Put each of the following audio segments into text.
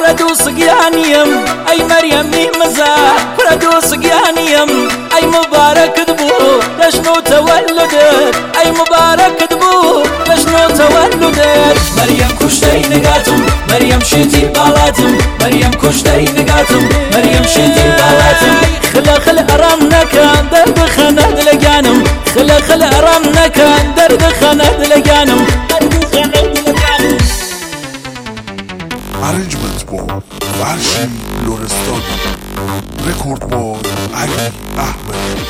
كردو صقيانيم أي مريم مزاح كردو صقيانيم أي مبارك دبو لشنو تولدت أي مبارك دبو لشنو تولدت مريم كشتي نقاتم مريم شتي بالاتم مريم كشتي نقاتم مريم شتي بالاتم خل أرامنا كان درد خند لقانم خل أرامنا كان درد خند لقانم Arrangement با فرشی لرستانی رکورد با علی احمدی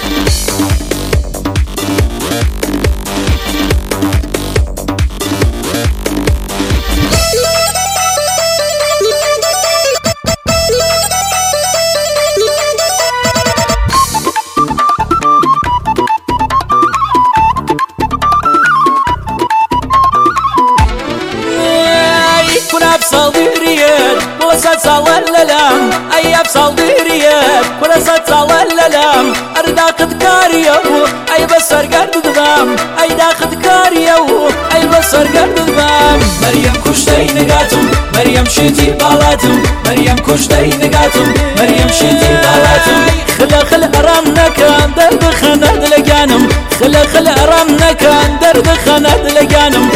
أبصل ديريات ولا ستسال اللام أي أبصل ديريات ولا ستسال اللام أرداخد كاريو أي بسر قرد دبام أي داخد كاريو أي بسر قرد دبام مريم كشتي نقاتم مريم شتي بالاتم مريم كشتي نقاتم مريم شتي بالاتم خل أرامنا كان درد خند لقانم خل أرامنا كان درد خند لقانم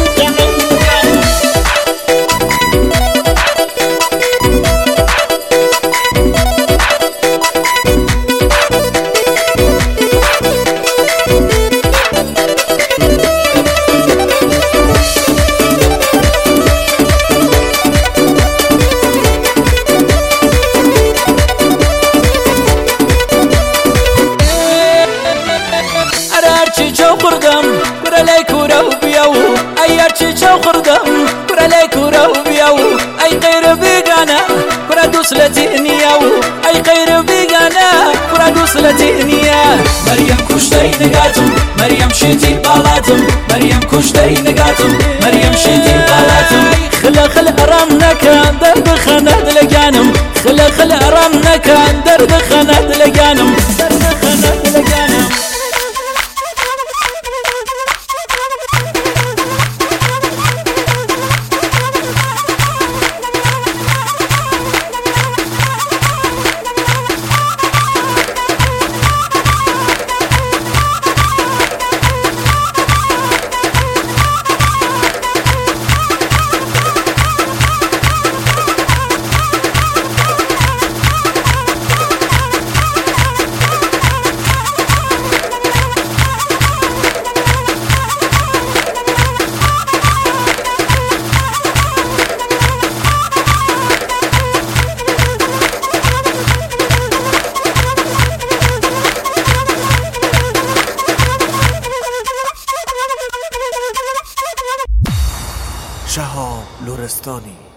خردم برای کورو بیاو ای ارچی چو خردم برای کورو بیاو ای غیر بیگانه برا دوسلتی نیاو ای غیر بیگانه برا دوسلتی نیا مریم کشتی نگاتم مریم شتی بالاتم مریم کشتی نگاتم مریم شتی بالاتم خل ارام نکن درد خند لگانم خل ارام نکن درد خند لگانم درد خند لگانم شهاب لرستانی